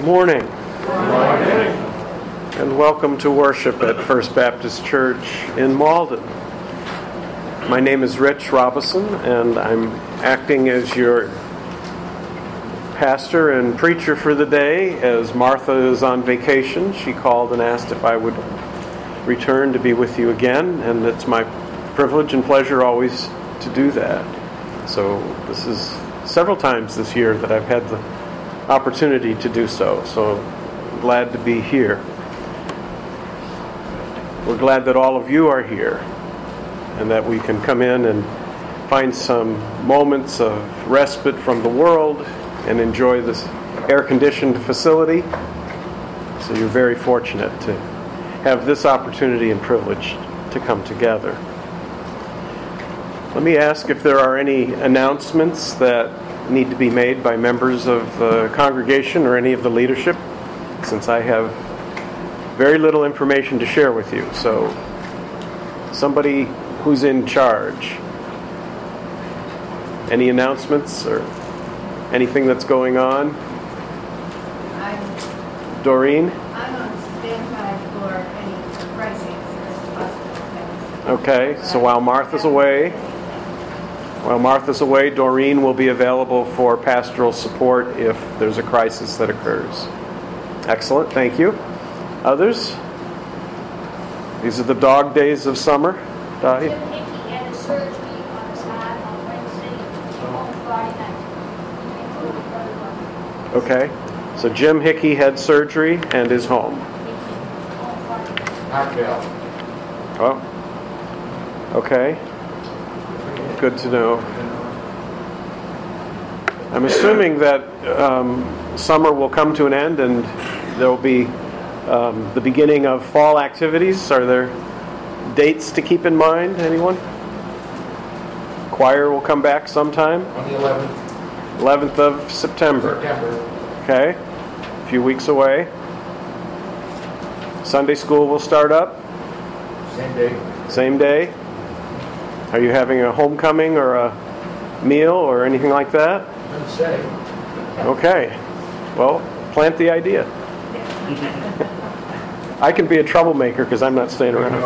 morning. Good morning. And welcome to worship at First Baptist Church in Malden. My name is Rich Robison, and I'm acting as your pastor and preacher for the day. As Martha is on vacation, she called and asked if I would return to be with you again, and it's my privilege and pleasure always to do that. So this is several times this year that I've had the opportunity to do so. So I'm glad to be here. We're glad that all of you are here and that we can come in and find some moments of respite from the world and enjoy this air-conditioned facility. So you're very fortunate to have this opportunity and privilege to come together. Let me ask if there are any announcements that need to be made by members of the congregation or any of the leadership, since I have very little information to share with you. So, somebody who's in charge. Any announcements or anything that's going on? Doreen? I'm on standby for any pricing or possible. Okay, so while Martha's away, Doreen will be available for pastoral support if there's a crisis that occurs. Excellent, thank you. Others? These are the dog days of summer. Jim Hickey had a surgery on his eye on Wednesday on Friday night. Okay, so Jim Hickey had surgery and is home. Oh, okay. Good to know. I'm assuming that summer will come to an end and there will be the beginning of fall activities. Are there dates to keep in mind? Anyone? Choir will come back sometime? On the 11th. 11th of September. Okay. A few weeks away. Sunday school will start up? Same day? Are you having a homecoming or a meal or anything like that? Okay. Well, plant the idea. I can be a troublemaker because I'm not staying around.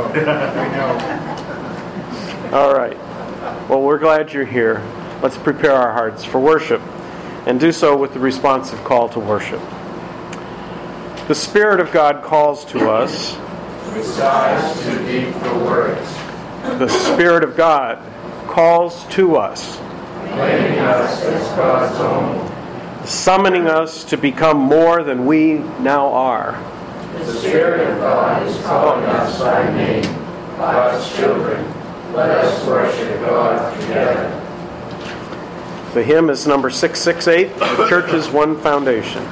All right. Well, we're glad you're here. Let's prepare our hearts for worship and do so with the responsive call to worship. The Spirit of God calls to us. With sighs too deep for words. The Spirit of God calls to us, Claiming us as God's own. summoning us to become more than we now are. The Spirit of God is calling us by name, God's children. Let us worship God together. The hymn is number 668, The Church's One Foundation.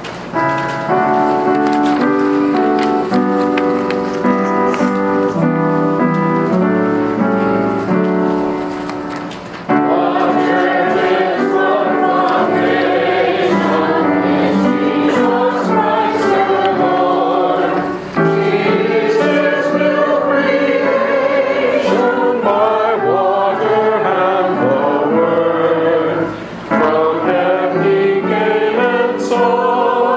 From heaven he came and saw.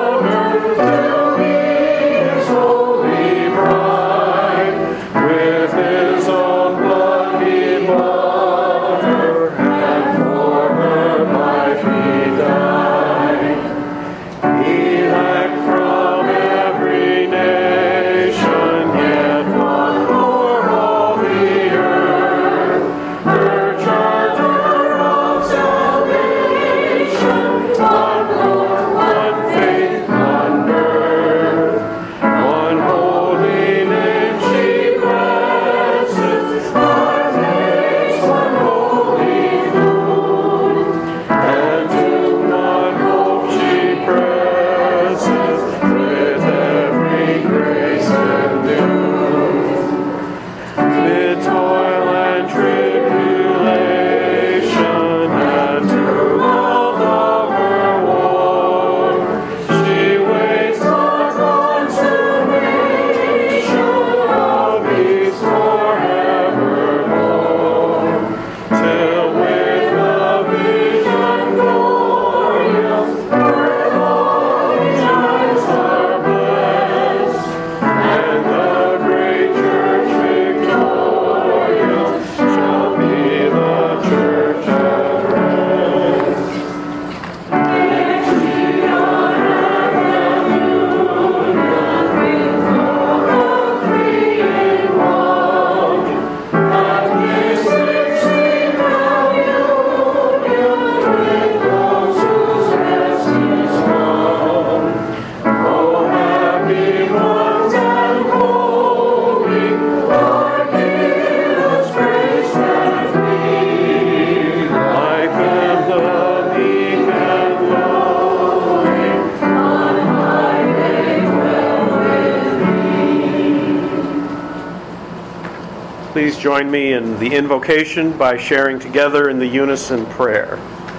please join me in the invocation by sharing together in the unison prayer.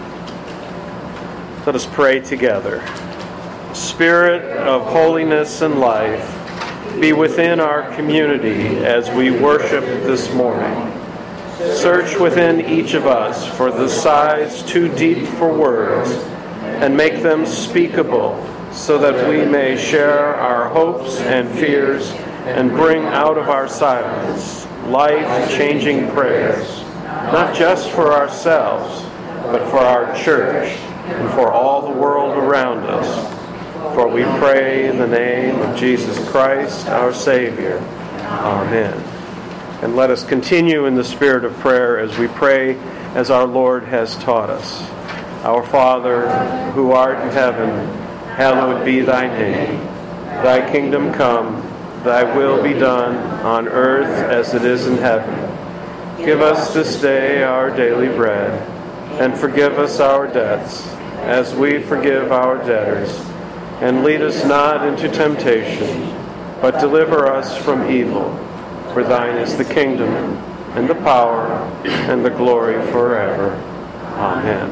Let us pray together. Spirit of holiness and life, be within our community as we worship this morning. Search within each of us for the sighs too deep for words, and make them speakable, so that we may share our hopes and fears and bring out of our silence life-changing prayers, not just for ourselves, but for our church and for all the world around us. For we pray in the name of Jesus Christ, our Savior. Amen. And let us continue in the spirit of prayer as we pray as our Lord has taught us. Our Father, who art in heaven, hallowed be thy name. Thy kingdom come, thy will be done on earth as it is in heaven. Give us this day our daily bread, and forgive us our debts, as we forgive our debtors. And lead us not into temptation, but deliver us from evil. For thine is the kingdom, and the power, and the glory forever. Amen.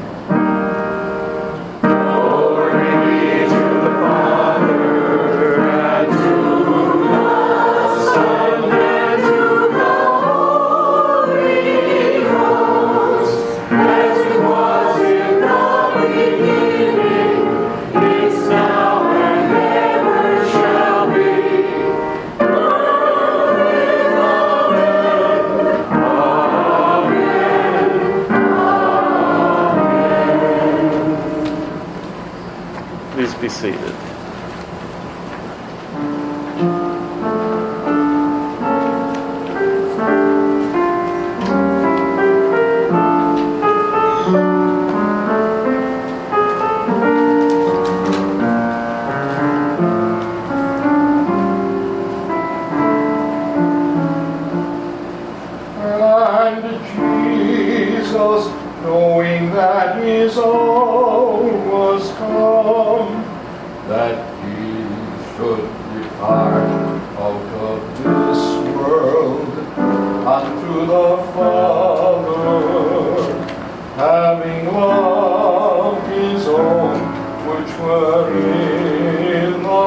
Be seated. And Jesus, knowing that his hour was come, that he should depart out of this world unto the Father, having loved his own which were in the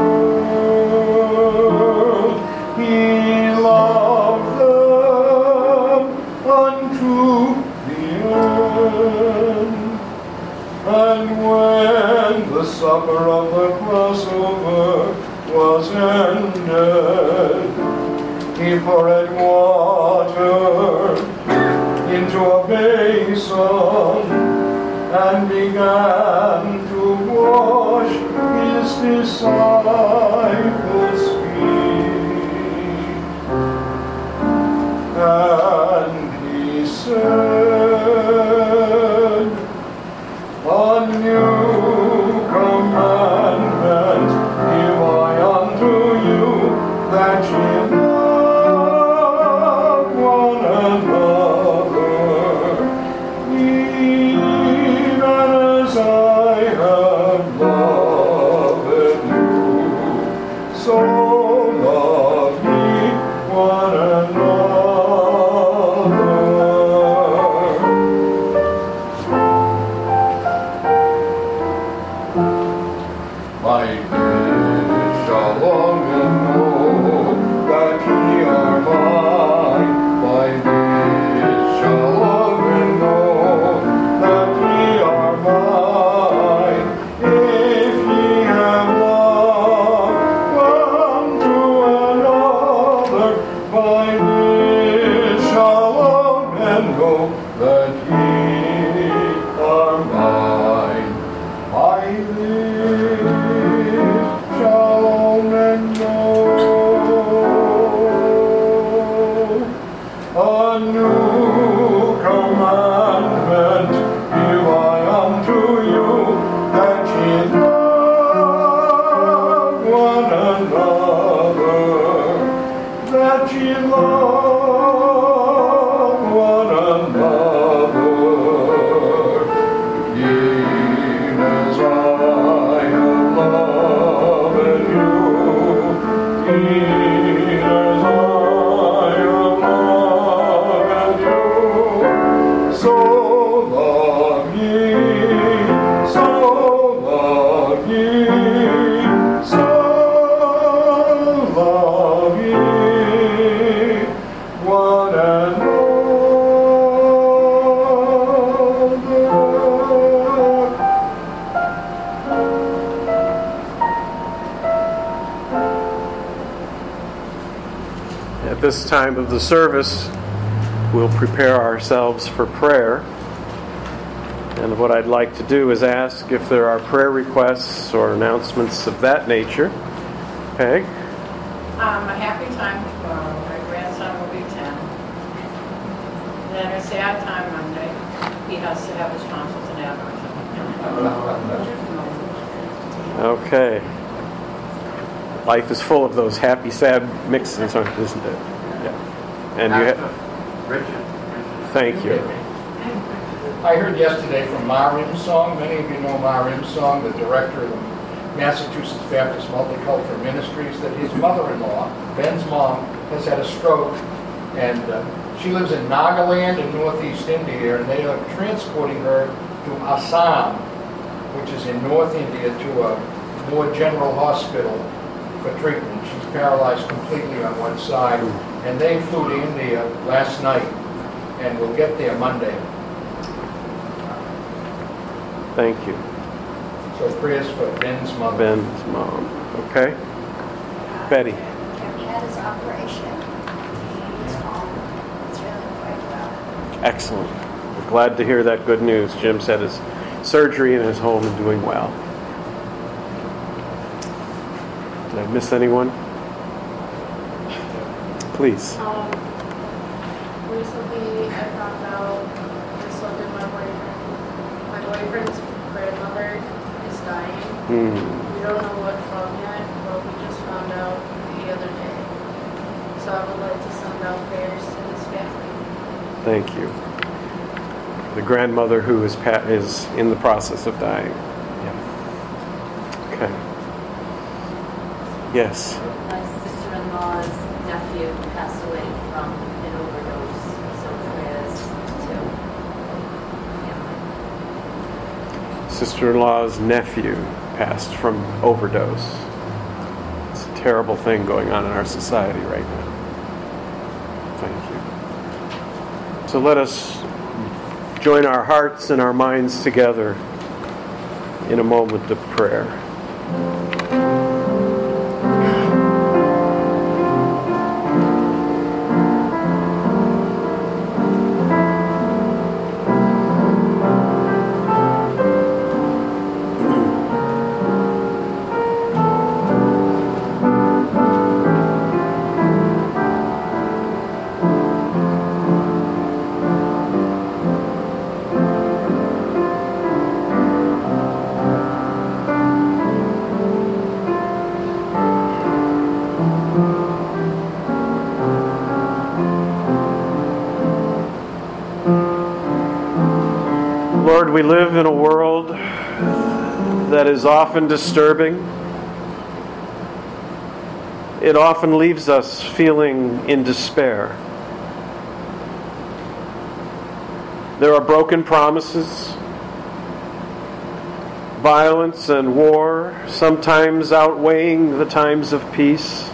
world, he loved them unto the end. And when the supper of the Passover was ended, he poured water into a basin and began to wash his disciples' feet. And he said, "A new commandment give I unto you, that ye love one another, even as I have loved you, so love ye one another." this time of the service, we'll prepare ourselves for prayer. And what I'd like to do is ask if there are prayer requests or announcements of that nature. Peg? A happy time tomorrow. My grandson will be 10. Then a sad time Monday. He has to have his tonsils and adenoids. Okay. Life is full of those happy, sad mixes, isn't it? Yeah. And you have... Richard. Thank you. I heard yesterday from Ma Rim-Song. Many of you know Ma Rim-Song, the director of the Massachusetts Baptist Multicultural Ministries, that his mother-in-law, Ben's mom, has had a stroke, and she lives in Nagaland in northeast India, and they are transporting her to Assam, which is in North India, to a more general hospital for treatment. She's paralyzed completely on one side, and they flew to India last night, and will get there Monday. Thank you. So prayers for Ben's mother. Ben's mom. Okay. Betty. He had his operation. He's home. It's really quite well. Excellent. We're glad to hear that good news. Jim's had his surgery in his home and doing well. Did I miss anyone? Please. Recently I found out this will be my boyfriend. My boyfriend's grandmother is dying. We don't know what from yet, but we just found out the other day. So I would like to send out prayers to his family. Thank you. The grandmother who is in the process of dying. Yeah. Okay. Yes. My sister-in-law's nephew passed away from an overdose, so prayers to family. Sister-in-law's nephew passed from overdose. It's a terrible thing going on in our society right now. Thank you. So let us join our hearts and our minds together in a moment of prayer. Lord, we live in a world that is often disturbing. It often leaves us feeling in despair. There are broken promises, violence and war, sometimes outweighing the times of peace,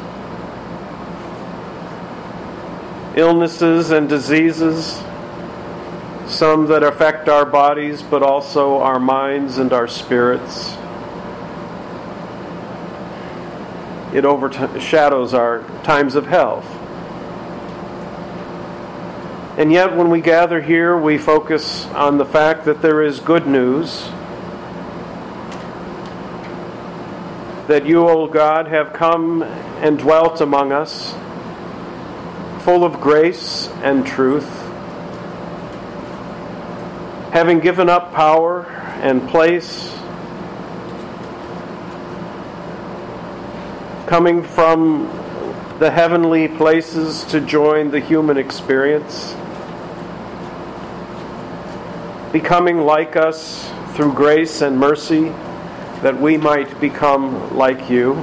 illnesses and diseases, some that affect our bodies, but also our minds and our spirits. It overshadows our times of health. And yet when we gather here, we focus on the fact that there is good news, that you, O God, have come and dwelt among us, full of grace and truth, having given up power and place, coming from the heavenly places to join the human experience, becoming like us through grace and mercy, that we might become like you.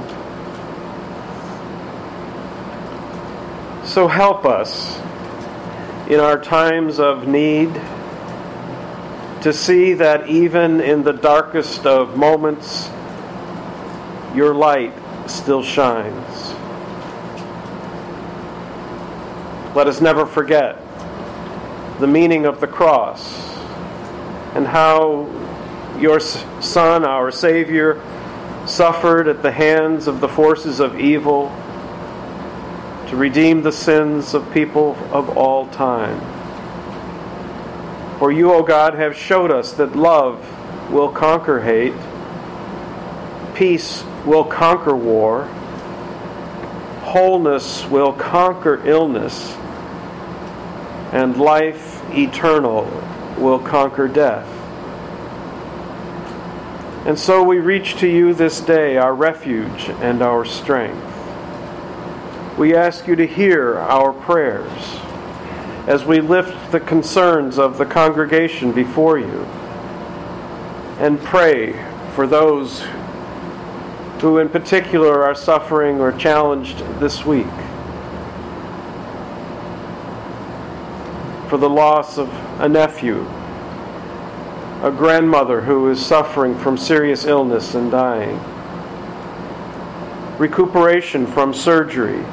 So help us in our times of need to see that even in the darkest of moments, your light still shines. Let us never forget the meaning of the cross and how your Son, our Savior, suffered at the hands of the forces of evil to redeem the sins of people of all time. For you, O God, have showed us that love will conquer hate, peace will conquer war, wholeness will conquer illness, and life eternal will conquer death. And so we reach to you this day, our refuge and our strength. We ask you to hear our prayers as we lift the concerns of the congregation before you and pray for those who in particular are suffering or challenged this week. For the loss of a nephew, a grandmother who is suffering from serious illness and dying, recuperation from surgery,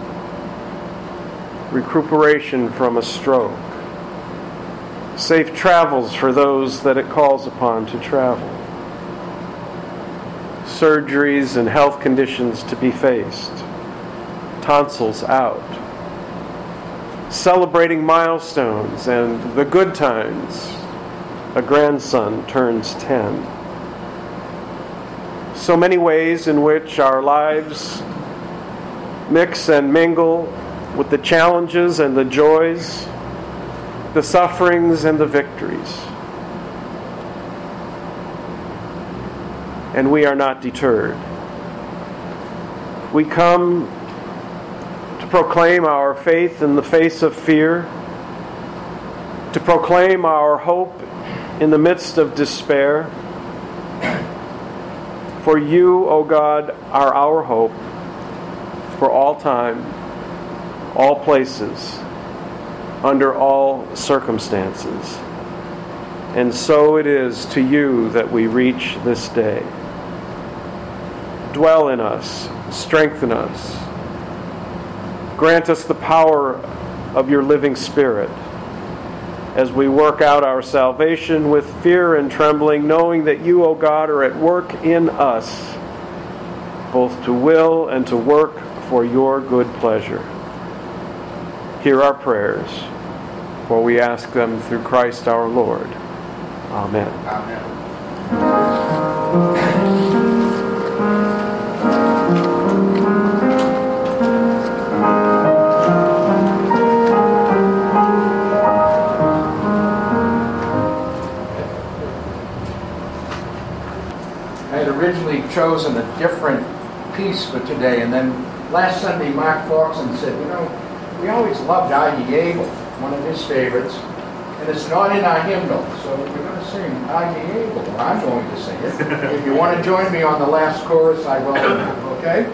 recuperation from a stroke, safe travels for those that it calls upon to travel, surgeries and health conditions to be faced, tonsils out, celebrating milestones and the good times. A grandson turns 10. So many ways in which our lives mix and mingle with the challenges and the joys, the sufferings and the victories. And we are not deterred. We come to proclaim our faith in the face of fear, to proclaim our hope in the midst of despair. For you, O God, are our hope for all time, all places, under all circumstances. And so it is to you that we reach this day. Dwell in us, strengthen us. Grant us the power of your living Spirit as we work out our salvation with fear and trembling, knowing that you, O God, are at work in us, both to will and to work for your good pleasure. Hear our prayers, for we ask them through Christ our Lord. Amen. Amen. Originally chosen a different piece for today, and then last Sunday Mark Faulkson said, we always loved Are Ye Able, one of his favorites, and it's not in our hymnal, so we're going to sing Are Ye Able, or I'm going to sing it. If you want to join me on the last chorus, I welcome you, okay?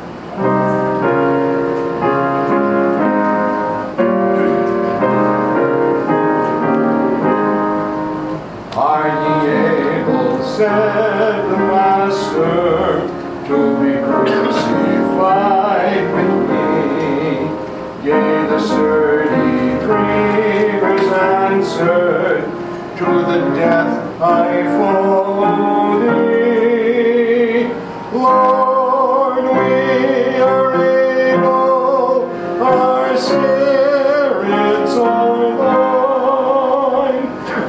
Are ye able, said the Master, to be crucified with me? Yea, the sturdy dreamers answered, to the death I follow thee. Lord, we are able, our spirits are thine.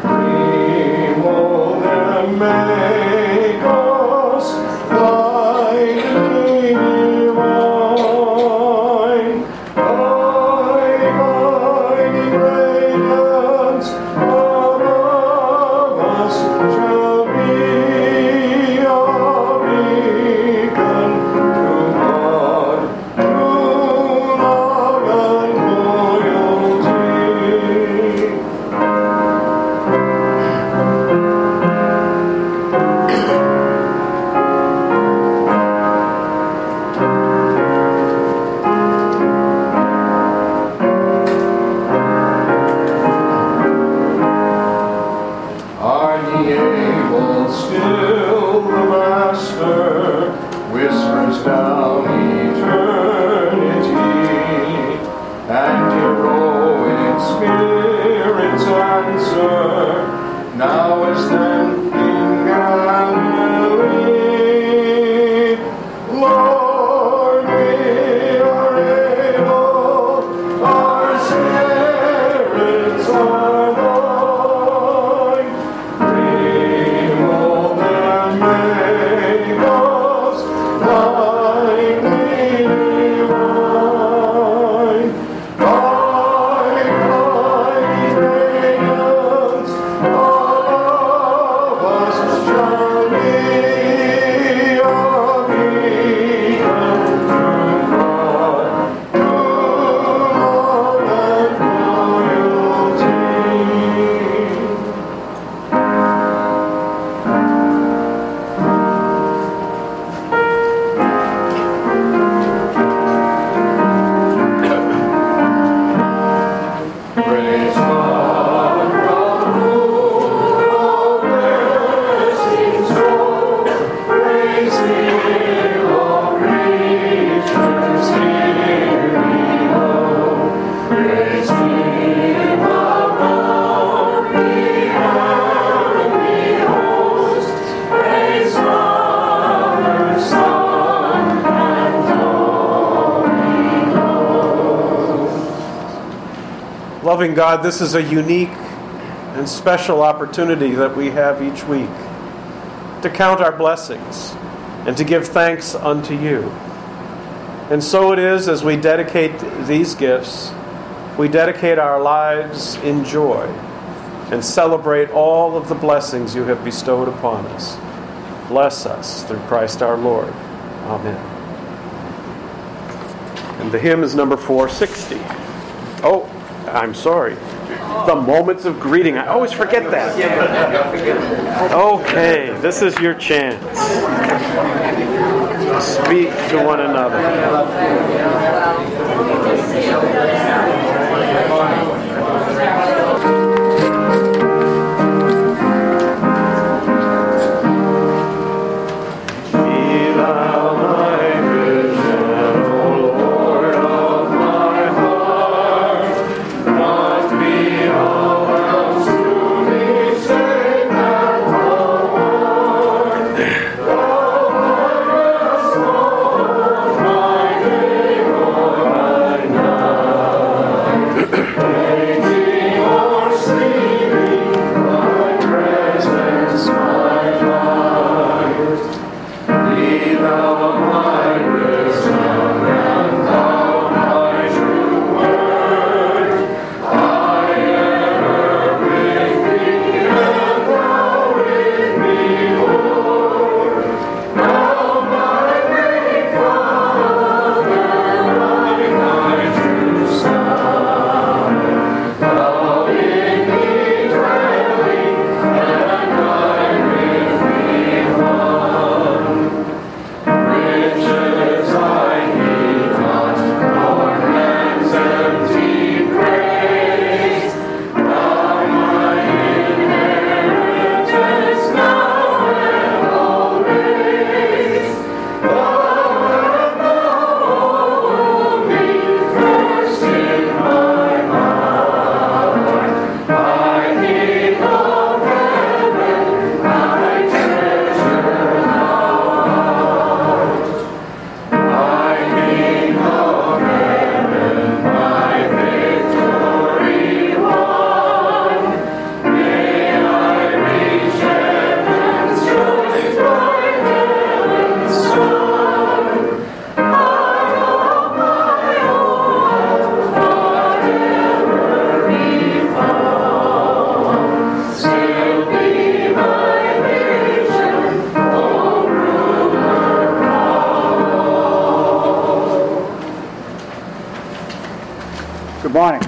Remold and make us thy divine. Thy guiding radiance above us shall be a beacon to God, to love and loyalty. Are ye able still, the Master whispers down eternity, and heroic spirits answer, now as then in Galilee. Lord, we are able, Loving God, this is a unique and special opportunity that we have each week to count our blessings and to give thanks unto you. And so it is, as we dedicate these gifts, we dedicate our lives in joy and celebrate all of the blessings you have bestowed upon us. Bless us through Christ our Lord. Amen. And the hymn is number 460. Oh, I'm sorry. The moments of greeting. I always forget that. Okay, this is your chance. Speak to one another. Good morning.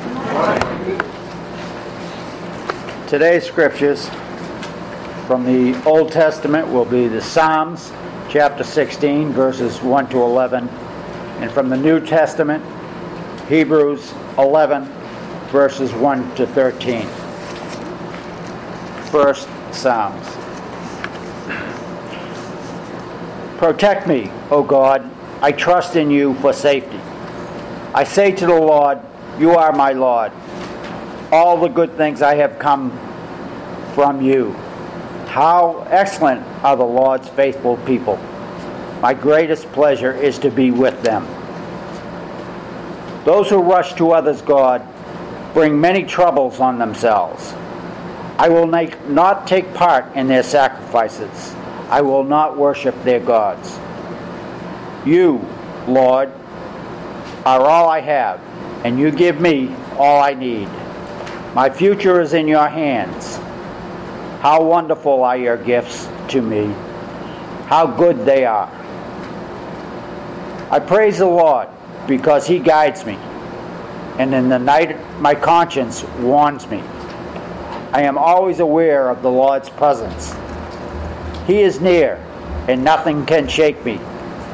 Today's scriptures from the Old Testament will be the Psalms, chapter 16, verses 1 to 11, and from the New Testament, Hebrews 11, verses 1 to 13. First, Psalms. Protect me, O God. I trust in you for safety. I say to the Lord, you are my Lord. All the good things I have come from you. How excellent are the Lord's faithful people. My greatest pleasure is to be with them. Those who rush to others' God bring many troubles on themselves. I will not take part in their sacrifices. I will not worship their gods. You, Lord, are all I have, and you give me all I need. My future is in your hands. How wonderful are your gifts to me. How good they are. I praise the Lord because he guides me, and in the night my conscience warns me. I am always aware of the Lord's presence. He is near, and nothing can shake me.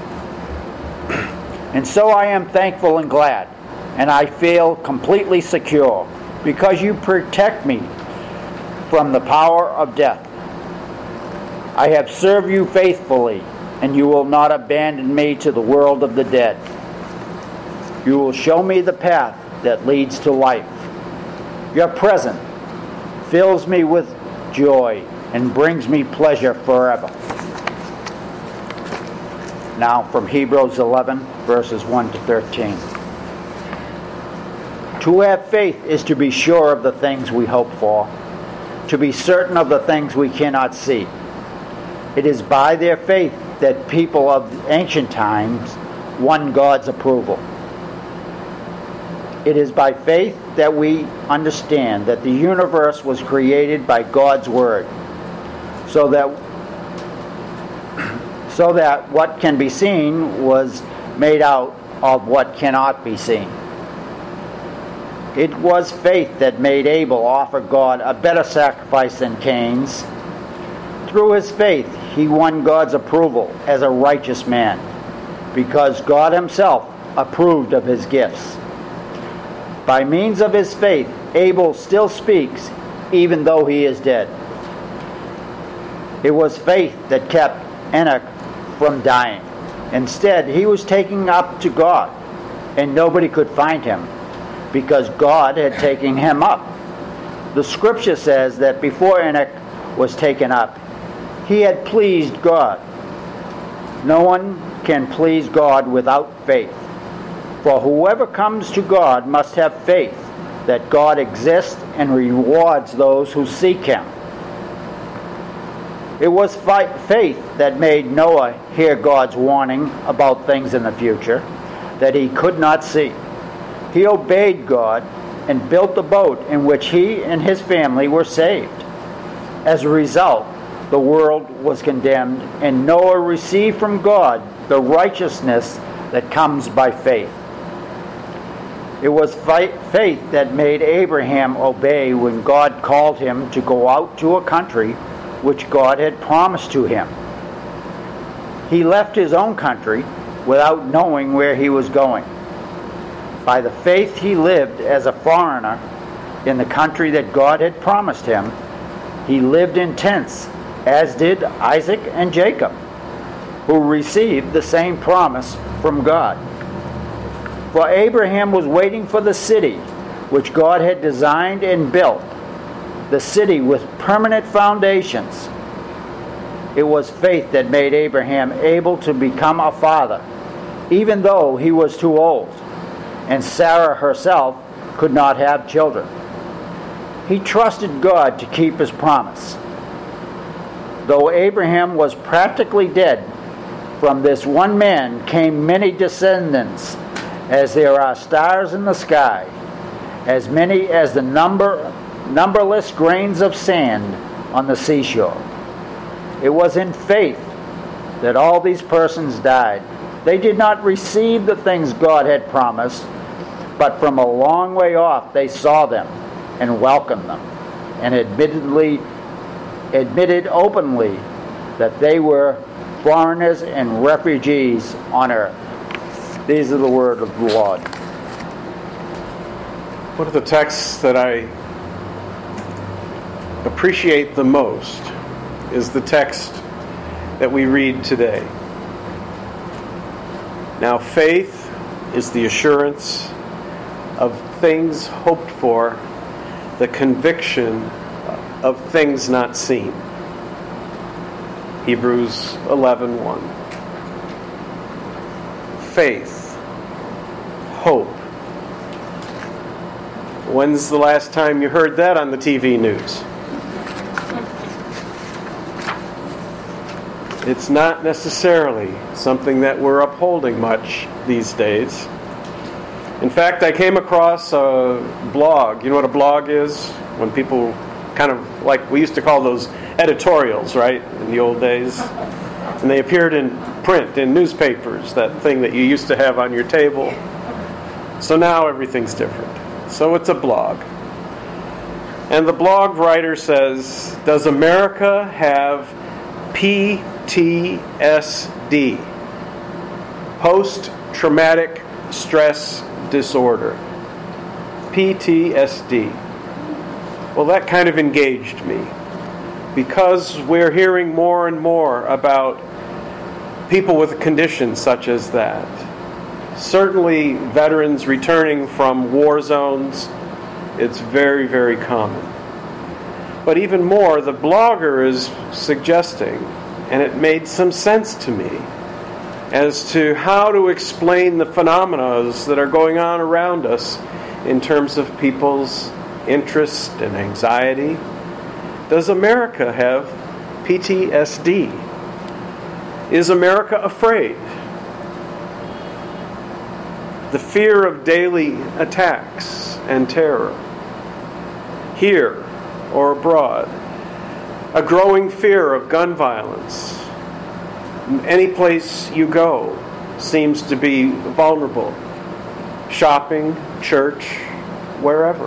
And so I am thankful and glad, and I feel completely secure, because you protect me from the power of death. I have served you faithfully, and you will not abandon me to the world of the dead. You will show me the path that leads to life. Your presence fills me with joy and brings me pleasure forever. Now from Hebrews 11, verses 1 to 13. To have faith is to be sure of the things we hope for, to be certain of the things we cannot see. It is by their faith that people of ancient times won God's approval. It is by faith that we understand that the universe was created by God's Word, so that what can be seen was made out of what cannot be seen. It was faith that made Abel offer God a better sacrifice than Cain's. Through his faith, he won God's approval as a righteous man, because God himself approved of his gifts. By means of his faith, Abel still speaks, even though he is dead. It was faith that kept Enoch from dying. Instead, he was taken up to God, and nobody could find him, because God had taken him up. The scripture says that before Enoch was taken up, he had pleased God. No one can please God without faith. For whoever comes to God must have faith that God exists and rewards those who seek him. It was faith that made Noah hear God's warning about things in the future that he could not see. He obeyed God and built the boat in which he and his family were saved. As a result, the world was condemned, and Noah received from God the righteousness that comes by faith. It was faith that made Abraham obey when God called him to go out to a country which God had promised to him. He left his own country without knowing where he was going. By the faith he lived as a foreigner in the country that God had promised him. He lived in tents, as did Isaac and Jacob, who received the same promise from God. For Abraham was waiting for the city which God had designed and built, the city with permanent foundations. It was faith that made Abraham able to become a father, even though he was too old, and Sarah herself could not have children. He trusted God to keep his promise. Though Abraham was practically dead, from this one man came many descendants, as there are stars in the sky, as many as the numberless grains of sand on the seashore. It was in faith that all these persons died. They did not receive the things God had promised, but from a long way off they saw them and welcomed them, and admitted openly that they were foreigners and refugees on earth. These are the words of the Lord. One of the texts that I appreciate the most is the text that we read today. Now, faith is the assurance of things hoped for, the conviction of things not seen. Hebrews 11:1. Faith, hope. When's the last time you heard that on the TV news? It's not necessarily something that we're upholding much these days. In fact, I came across a blog. You know what a blog is? When people kind of, like, we used to call those editorials, right, in the old days. And they appeared in print, in newspapers, that thing that you used to have on your table. So now everything's different. So it's a blog. And the blog writer says, does America have PTSD? Post-traumatic stress disorder. PTSD. Well, that kind of engaged me, because we're hearing more and more about people with conditions such as that. Certainly veterans returning from war zones, it's very, very common. But even more, the blogger is suggesting, and it made some sense to me, as to how to explain the phenomena that are going on around us in terms of people's interest and anxiety? Does America have PTSD? Is America afraid? The fear of daily attacks and terror, here or abroad. A growing fear of gun violence. Any place you go seems to be vulnerable. Shopping, church, wherever.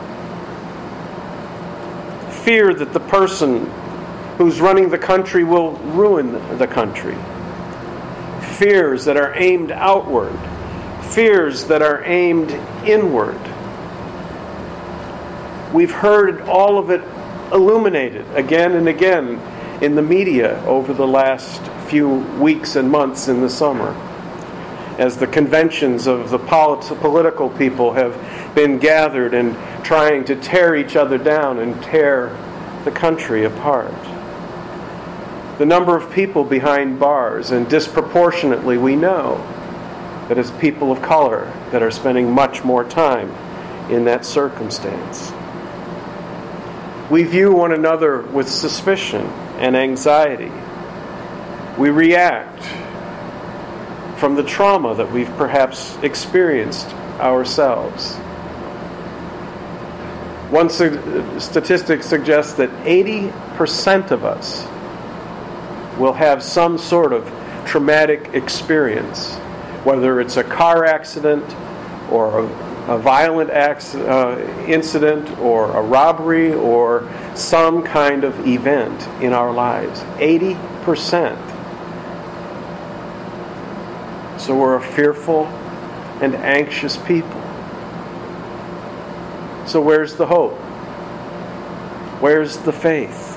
Fear that the person who's running the country will ruin the country. Fears that are aimed outward. Fears that are aimed inward. We've heard all of it illuminated again and again in the media over the last few weeks and months in the summer, as the conventions of the political people have been gathered and trying to tear each other down and tear the country apart. The number of people behind bars, and disproportionately we know that it's people of color that are spending much more time in that circumstance. We view one another with suspicion and anxiety. We react from the trauma that we've perhaps experienced ourselves. One statistic suggests that 80% of us will have some sort of traumatic experience, whether it's a car accident or a violent incident or a robbery or some kind of event in our lives. 80%. So we're a fearful and anxious people. So where's the hope? Where's the faith?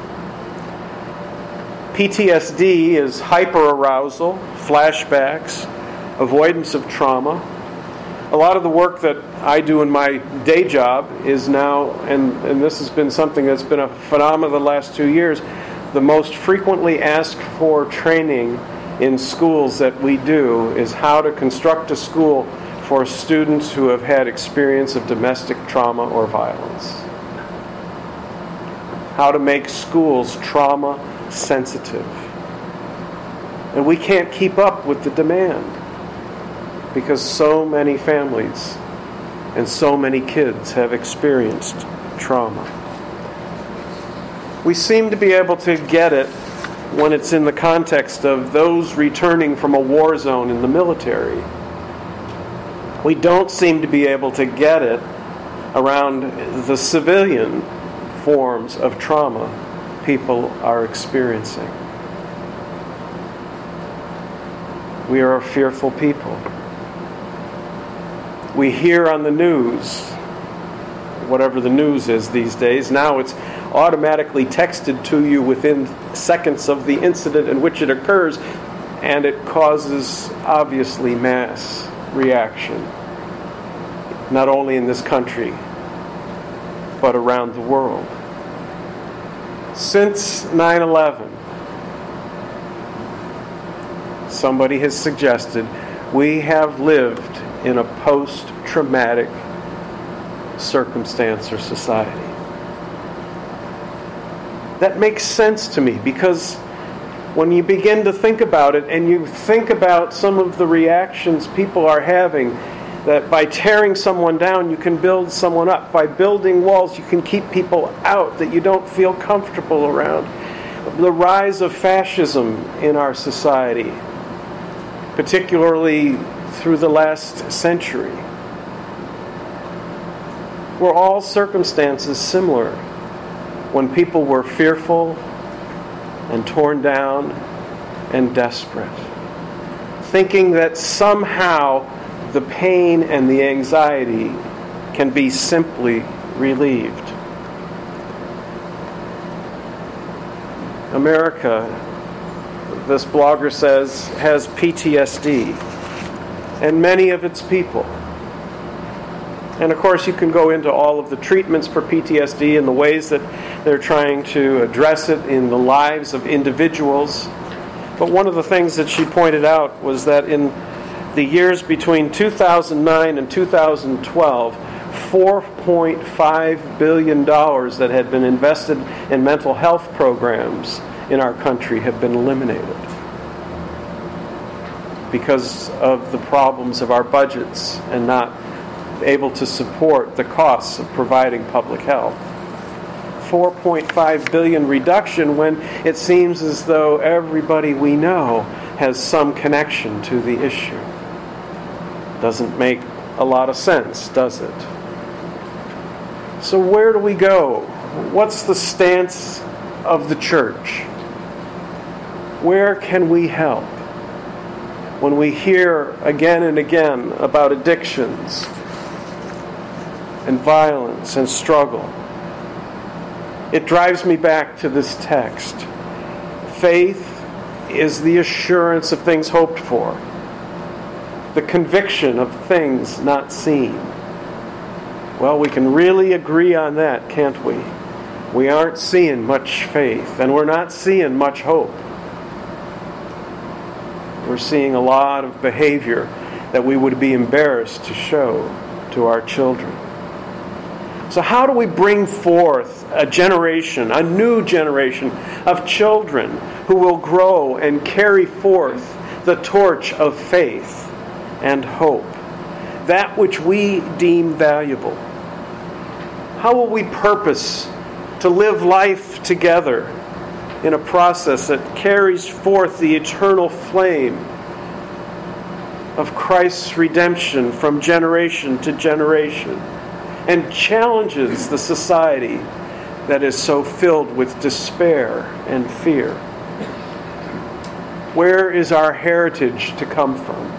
PTSD is hyperarousal, flashbacks, avoidance of trauma. A lot of the work that I do in my day job is now, and this has been something that's been a phenomenon the last 2 years, the most frequently asked for training in schools that we do is how to construct a school for students who have had experience of domestic trauma or violence. How to make schools trauma sensitive. And we can't keep up with the demand because so many families and so many kids have experienced trauma. We seem to be able to get it when it's in the context of those returning from a war zone in the military. We don't seem to be able to get it around the civilian forms of trauma people are experiencing. We are a fearful people. We hear on the news, whatever the news is these days, now it's automatically texted to you within seconds of the incident in which it occurs, and it causes obviously mass reaction, not only in this country, but around the world. Since 9/11, somebody has suggested we have lived in a post-traumatic circumstance or society. That makes sense to me because when you begin to think about it and you think about some of the reactions people are having, that by tearing someone down you can build someone up. By building walls you can keep people out that you don't feel comfortable around. The rise of fascism in our society, particularly through the last century, were all circumstances similar when people were fearful and torn down and desperate, thinking that somehow the pain and the anxiety can be simply relieved. America, this blogger says, has PTSD, and many of its people. And of course you can go into all of the treatments for PTSD and the ways that they're trying to address it in the lives of individuals. But one of the things that she pointed out was that in the years between 2009 and 2012, $4.5 billion that had been invested in mental health programs in our country have been eliminated because of the problems of our budgets and not able to support the costs of providing public health. $4.5 billion reduction when it seems as though everybody we know has some connection to the issue. Doesn't make a lot of sense, does it? So where do we go? What's the stance of the church? Where can we help? When we hear again and again about addictions and violence and struggle, it drives me back to this text. Faith is the assurance of things hoped for, the conviction of things not seen. Well, we can really agree on that, can't we? We aren't seeing much faith, and we're not seeing much hope. We're seeing a lot of behavior that we would be embarrassed to show to our children. So how do we bring forth a generation, a new generation of children who will grow and carry forth the torch of faith and hope, that which we deem valuable? How will we purpose to live life together in a process that carries forth the eternal flame of Christ's redemption from generation to generation and challenges the society that is so filled with despair and fear? Where is our heritage to come from?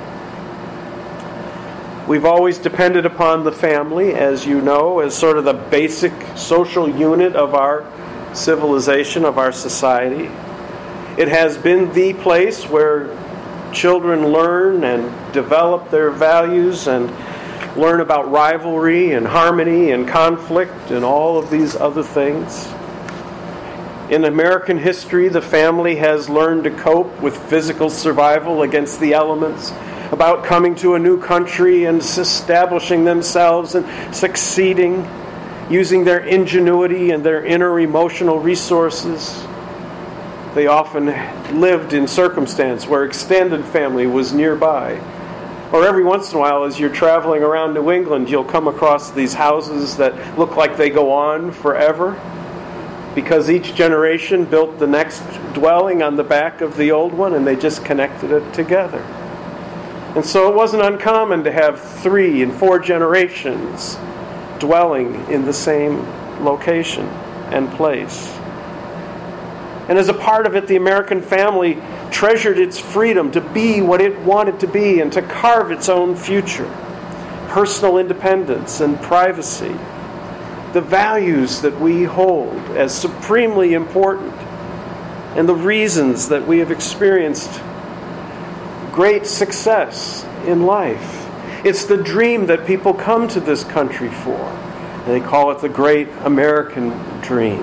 We've always depended upon the family, as you know, as sort of the basic social unit of our civilization, of our society. It has been the place where children learn and develop their values and learn about rivalry and harmony and conflict and all of these other things. In American history, the family has learned to cope with physical survival against the elements, about coming to a new country and establishing themselves and succeeding, using their ingenuity and their inner emotional resources. They often lived in circumstance where extended family was nearby. Or every once in a while, as you're traveling around New England, you'll come across these houses that look like they go on forever, because each generation built the next dwelling on the back of the old one, and they just connected it together. And so it wasn't uncommon to have 3 and 4 generations dwelling in the same location and place. And as a part of it, the American family treasured its freedom to be what it wanted to be and to carve its own future. Personal independence and privacy. The values that we hold as supremely important, and the reasons that we have experienced great success in life. It's the dream that people come to this country for. They call it the great American dream.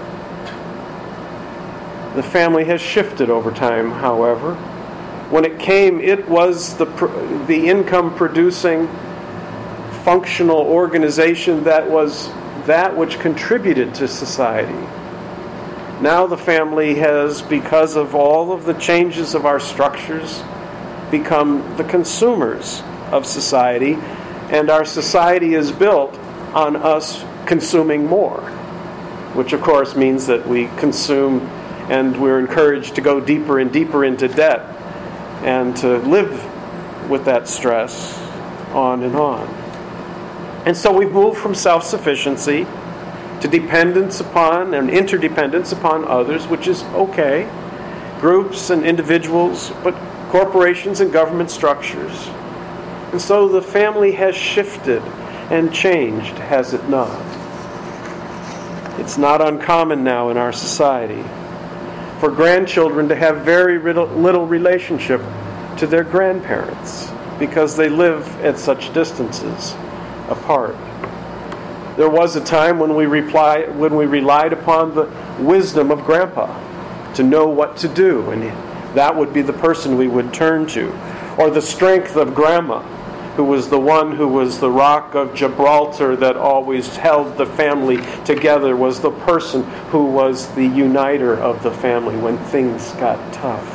The family has shifted over time, however. When it came, it was the income-producing, functional organization that was that which contributed to society. Now the family has, because of all of the changes of our structures, become the consumers of society, and our society is built on us consuming more, which of course means that we consume and we're encouraged to go deeper and deeper into debt and to live with that stress on and on. And so we've moved from self-sufficiency to dependence upon and interdependence upon others, which is okay, groups and individuals, but corporations and government structures. And so the family has shifted and changed, has it not? It's not uncommon now in our society for grandchildren to have very little relationship to their grandparents because they live at such distances apart. There was a time when we relied upon the wisdom of Grandpa to know what to do, and that would be the person we would turn to. Or the strength of Grandma, who was the one who was the rock of Gibraltar that always held the family together, was the person who was the uniter of the family when things got tough.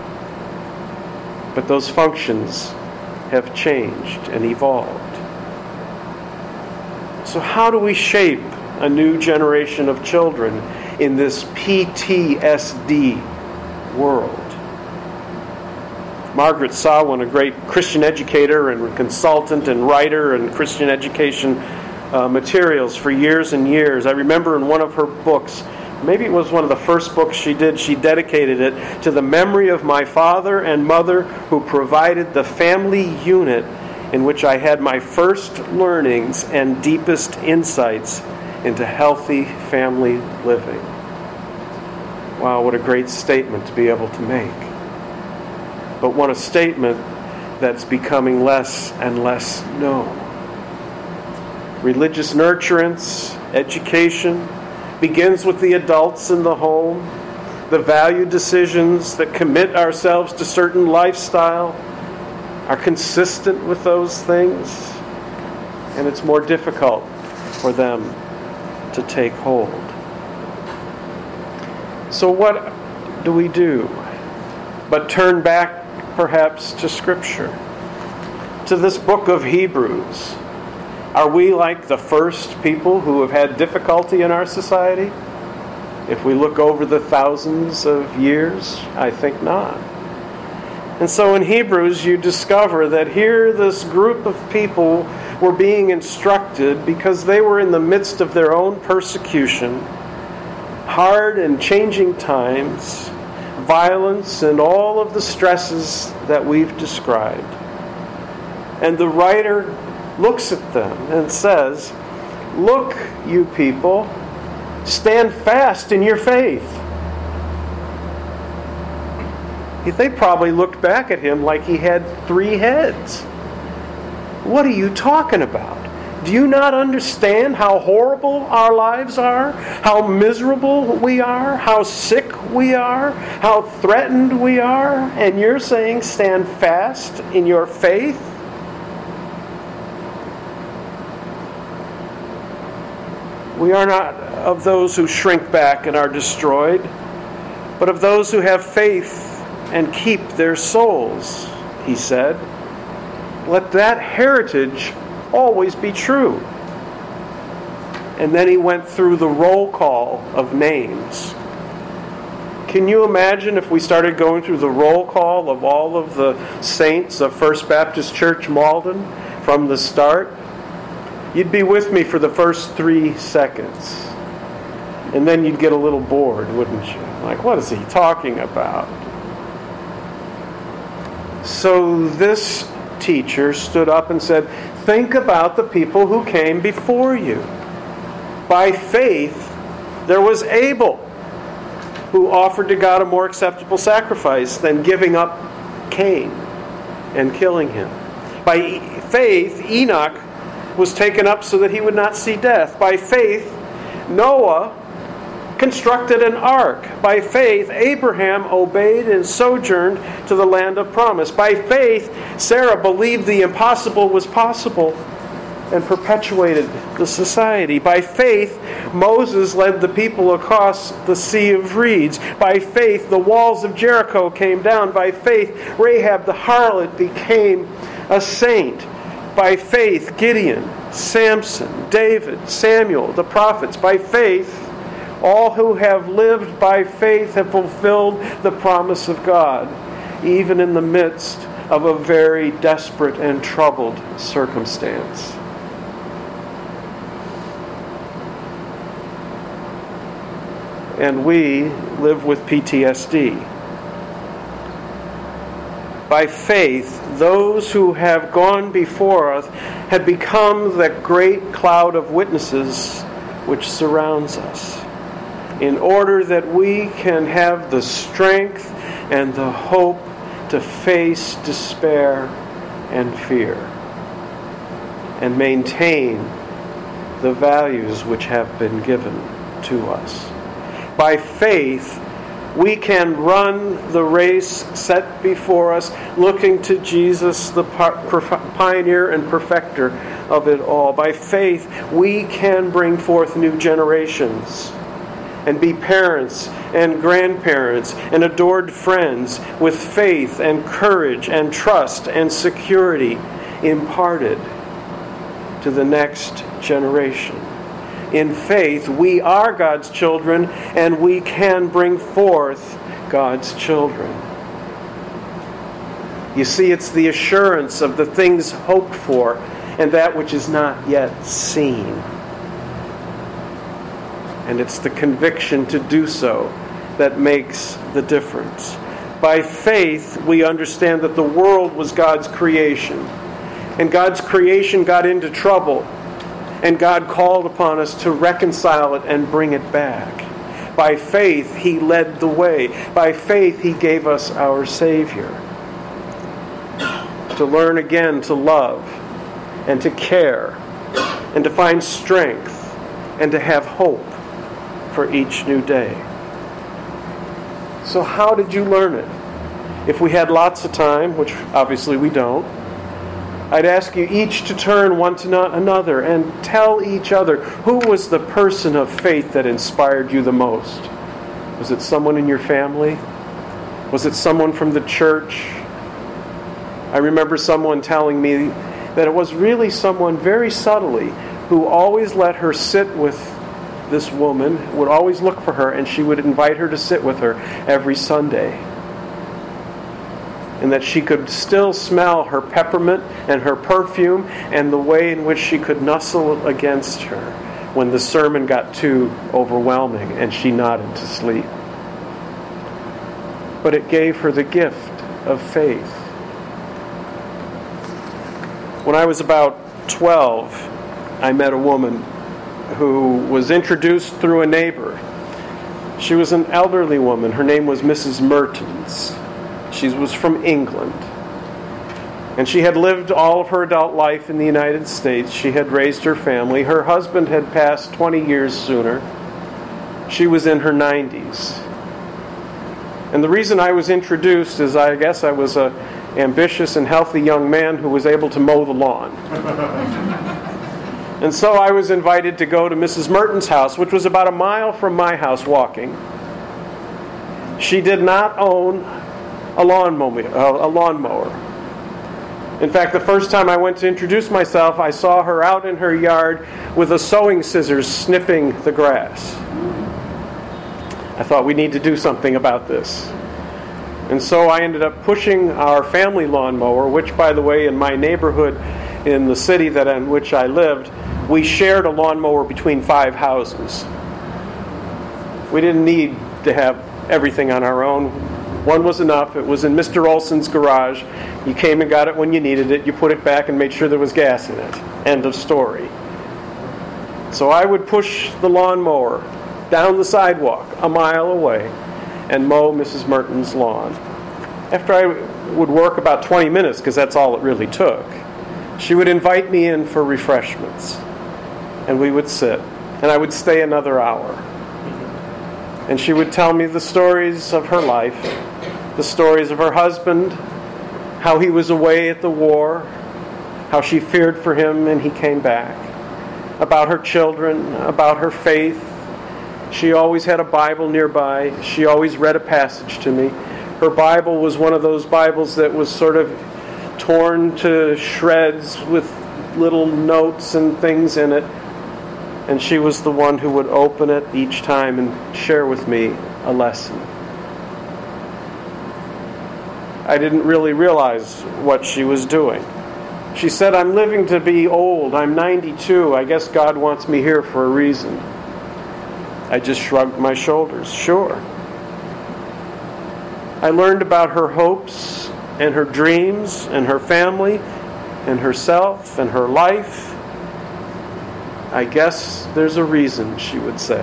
But those functions have changed and evolved. So how do we shape a new generation of children in this PTSD world? Margaret Sawin, a great Christian educator and consultant and writer and Christian education materials for years and years. I remember in one of her books, maybe it was one of the first books she did, she dedicated it to the memory of my father and mother who provided the family unit in which I had my first learnings and deepest insights into healthy family living. Wow, what a great statement to be able to make. But what a statement that's becoming less and less known. Religious nurturance, education, begins with the adults in the home. The value decisions that commit ourselves to certain lifestyle are consistent with those things, and it's more difficult for them to take hold. So what do we do but turn back perhaps to Scripture, to this book of Hebrews? Are we like the first people who have had difficulty in our society? If we look over the thousands of years, I think not. And so in Hebrews you discover that here this group of people were being instructed because they were in the midst of their own persecution, hard and changing times, violence, and all of the stresses that we've described. And the writer looks at them and says, "Look, you people, stand fast in your faith." They probably looked back at him like he had 3 heads. What are you talking about? Do you not understand how horrible our lives are? How miserable we are? How sick we are? How threatened we are? And you're saying stand fast in your faith? We are not of those who shrink back and are destroyed, but of those who have faith and keep their souls, he said. Let that heritage always be true. And then he went through the roll call of names. Can you imagine if we started going through the roll call of all of the saints of First Baptist Church Malden from the start? You'd be with me for the first 3 seconds. And then you'd get a little bored, wouldn't you? Like, what is he talking about? So this teacher stood up and said, think about the people who came before you. By faith, there was Abel, who offered to God a more acceptable sacrifice than giving up Cain and killing him. By faith, Enoch was taken up so that he would not see death. By faith, Noah constructed an ark. By faith, Abraham obeyed and sojourned to the land of promise. By faith, Sarah believed the impossible was possible and perpetuated the society. By faith, Moses led the people across the Sea of Reeds. By faith, the walls of Jericho came down. By faith, Rahab the harlot became a saint. By faith, Gideon, Samson, David, Samuel, the prophets. By faith, all who have lived by faith have fulfilled the promise of God, even in the midst of a very desperate and troubled circumstance. And we live with PTSD. By faith, those who have gone before us have become that great cloud of witnesses which surrounds us, in order that we can have the strength and the hope to face despair and fear and maintain the values which have been given to us. By faith, We can run the race set before us, looking to Jesus, the pioneer and perfecter of it all. By faith, we can bring forth new generations and be parents and grandparents and adored friends with faith and courage and trust and security imparted to the next generation. In faith, we are God's children, and we can bring forth God's children. You see, it's the assurance of the things hoped for and that which is not yet seen. And it's the conviction to do so that makes the difference. By faith, we understand that the world was God's creation. And God's creation got into trouble. And God called upon us to reconcile it and bring it back. By faith, He led the way. By faith, He gave us our Savior. To learn again to love and to care and to find strength and to have hope for each new day. So how did you learn it? If we had lots of time, which obviously we don't, I'd ask you each to turn one to another and tell each other, who was the person of faith that inspired you the most? Was it someone in your family? Was it someone from the church? I remember someone telling me that it was really someone very subtly who always let her sit with this woman, would always look for her, and she would invite her to sit with her every Sunday. And that she could still smell her peppermint and her perfume and the way in which she could nuzzle against her when the sermon got too overwhelming and she nodded to sleep. But it gave her the gift of faith. When I was about 12, I met a woman who was introduced through a neighbor. She was an elderly woman. Her name was Mrs. Mertens. She was from England. And she had lived all of her adult life in the United States. She had raised her family. Her husband had passed 20 years sooner. She was in her 90s. And the reason I was introduced is I guess I was an ambitious and healthy young man who was able to mow the lawn. And so I was invited to go to Mrs. Mertens' house, which was about a mile from my house walking. She did not own a lawnmower. In fact, the first time I went to introduce myself, I saw her out in her yard with a sewing scissors snipping the grass. I thought we need to do something about this. And so I ended up pushing our family lawnmower, which, by the way, in my neighborhood in the city in which I lived, we shared a lawnmower between 5 houses. We didn't need to have everything on our own. One was enough. It was in Mr. Olson's garage. You came and got it when you needed it. You put it back and made sure there was gas in it. End of story. So I would push the lawnmower down the sidewalk a mile away and mow Mrs. Mertens' lawn. After I would work about 20 minutes, because that's all it really took, she would invite me in for refreshments. And we would sit. And I would stay another hour. And she would tell me the stories of her life, the stories of her husband, how he was away at the war, how she feared for him and he came back, about her children, about her faith. She always had a Bible nearby. She always read a passage to me. Her Bible was one of those Bibles that was sort of torn to shreds with little notes and things in it. And she was the one who would open it each time and share with me a lesson. I didn't really realize what she was doing. She said, "I'm living to be old. I'm 92. I guess God wants me here for a reason." I just shrugged my shoulders. Sure. I learned about her hopes and her dreams and her family and herself and her life. "I guess there's a reason," she would say.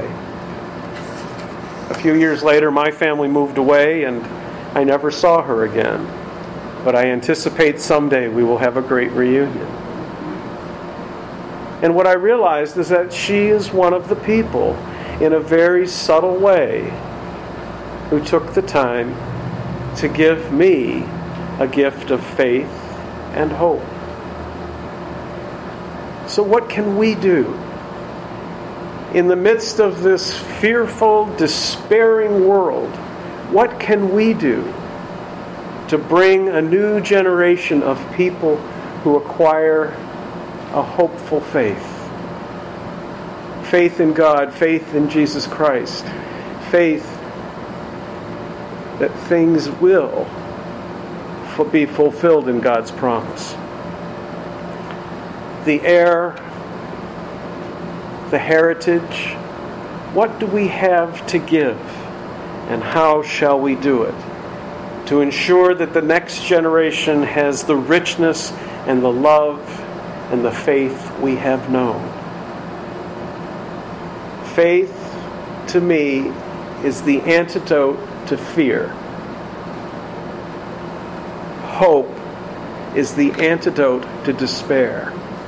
A few years later, my family moved away and I never saw her again. But I anticipate someday we will have a great reunion. And what I realized is that she is one of the people, in a very subtle way, who took the time to give me a gift of faith and hope. So what can we do? In the midst of this fearful, despairing world, what can we do to bring a new generation of people who acquire a hopeful faith? Faith in God, faith in Jesus Christ, faith that things will be fulfilled in God's promise. The heir, the heritage, what do we have to give, and how shall we do it to ensure that the next generation has the richness and the love and the faith we have known? Faith, to me, is the antidote to fear. Hope is the antidote to despair.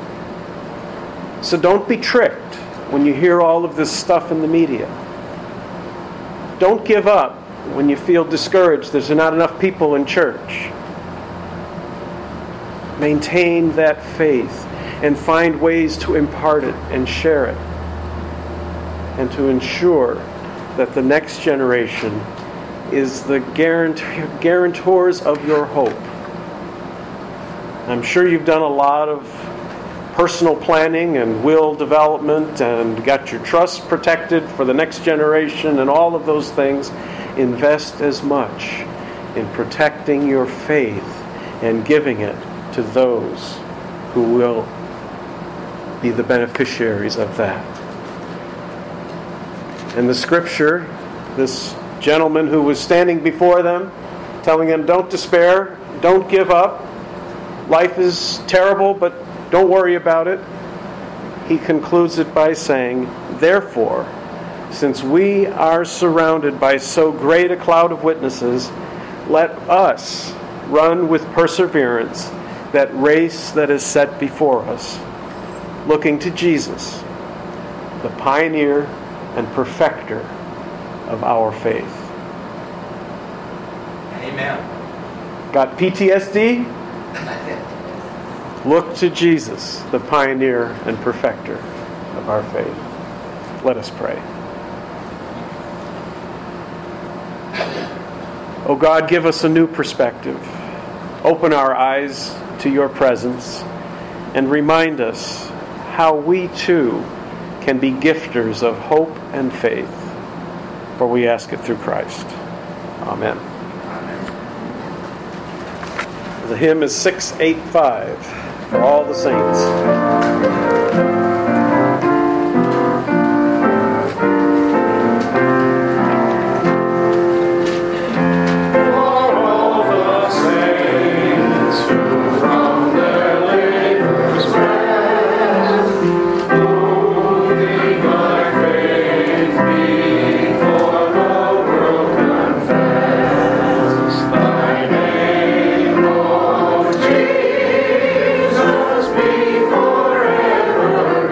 So don't be tricked when you hear all of this stuff in the media. Don't give up when you feel discouraged there's not enough people in church. Maintain that faith and find ways to impart it and share it, and to ensure that the next generation is the guarantors of your hope. I'm sure you've done a lot of personal planning and will development and got your trust protected for the next generation and all of those things. Invest as much in protecting your faith and giving it to those who will be the beneficiaries of that. In the scripture, this gentleman who was standing before them, telling them, don't despair, don't give up, life is terrible, but don't worry about it. He concludes it by saying, therefore, since we are surrounded by so great a cloud of witnesses, let us run with perseverance that race that is set before us, looking to Jesus, the pioneer and perfecter of our faith. Amen. Got PTSD? Look to Jesus, the pioneer and perfecter of our faith. Let us pray. Oh God, give us a new perspective. Open our eyes to your presence and remind us how we too can be gifters of hope and faith. For we ask it through Christ. Amen. The hymn is 685. For all the saints. Jesus be forever.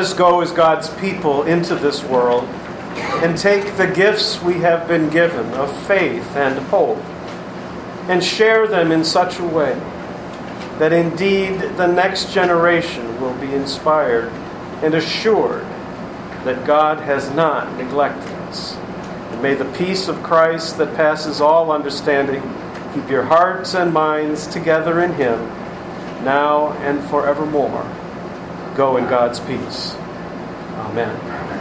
us go as God's people into this world and take the gifts we have been given of faith and hope and share them in such a way that indeed the next generation will be inspired and assured that God has not neglected us. And may the peace of Christ that passes all understanding keep your hearts and minds together in Him, now and forevermore. Go in God's peace. Amen.